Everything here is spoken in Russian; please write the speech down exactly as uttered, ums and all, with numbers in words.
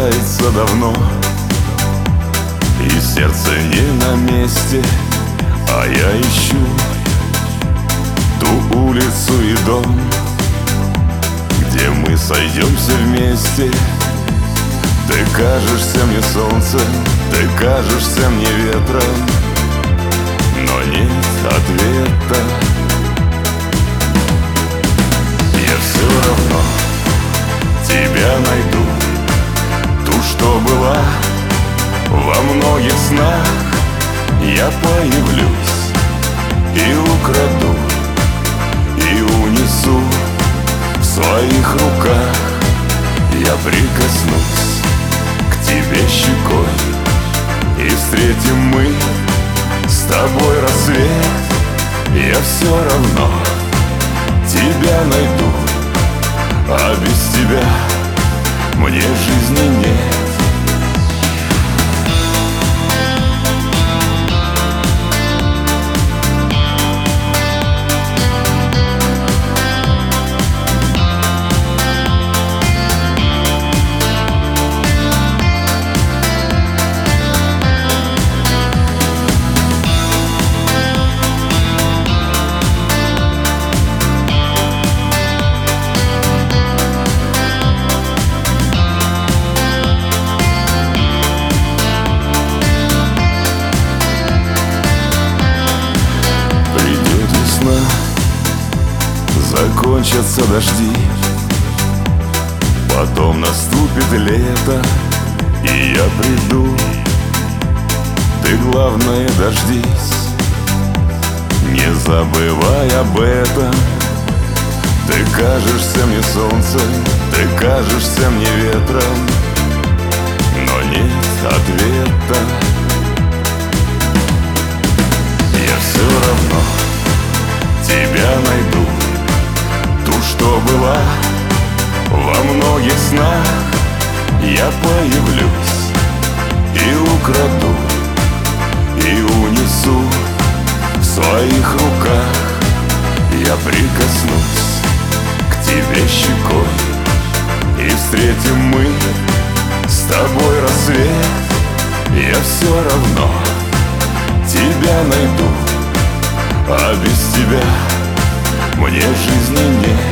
рождается давно, и сердце не на месте, а я ищу ту улицу и дом, где мы сойдемся вместе. Ты кажешься мне солнцем, ты кажешься мне ветром, но нет ответа. Я все равно тебя найду, ту, что была во многих снах. Я появлюсь и украду, и унесу в своих руках. Я прикоснусь к тебе щекой, и встретим мы с тобой рассвет. Я все равно тебя найду, а без тебя мне жизни нет. Закончатся дожди, потом наступит лето, и я приду. Ты, главное, дождись, не забывай об этом. Ты кажешься мне солнцем, ты кажешься мне ветром, но нет ответа. Я все равно тебя найду, ту, что была во многих снах. Я появлюсь и украду, и унесу в своих руках. Я прикоснусь к тебе щекой, и встретим мы с тобой рассвет. Я все равно тебя найду, а без тебя мне жизни нет.